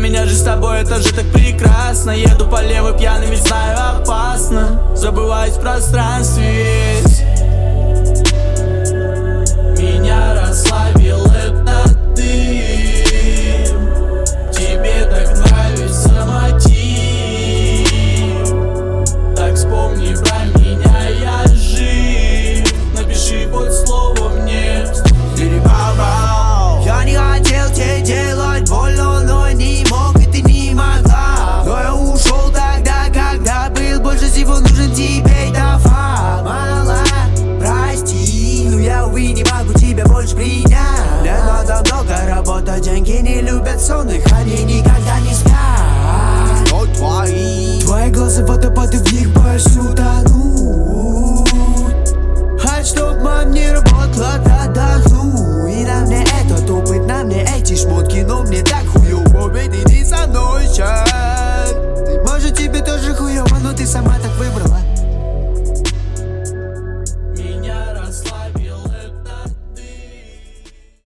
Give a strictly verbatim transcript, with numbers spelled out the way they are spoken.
меня же с тобой, это же так прекрасно. Еду по левой пьяный, ведь знаю опасно. Забываюсь в пространстве весь. Меня расслабил это ты. Тебе так нравится мотив. Так вспомни про меня, я жив. Напиши под слово мне. Я не хотел тебе делать больно, но не мог, и ты не могла. Но я ушел тогда, когда был больше всего нужен тебе, это факт. Мало, прости, но я, увы, не могу тебя больше принять. Мне надо много работать, деньги не любят сонных, они никогда не спят. Твои глаза водопады, в них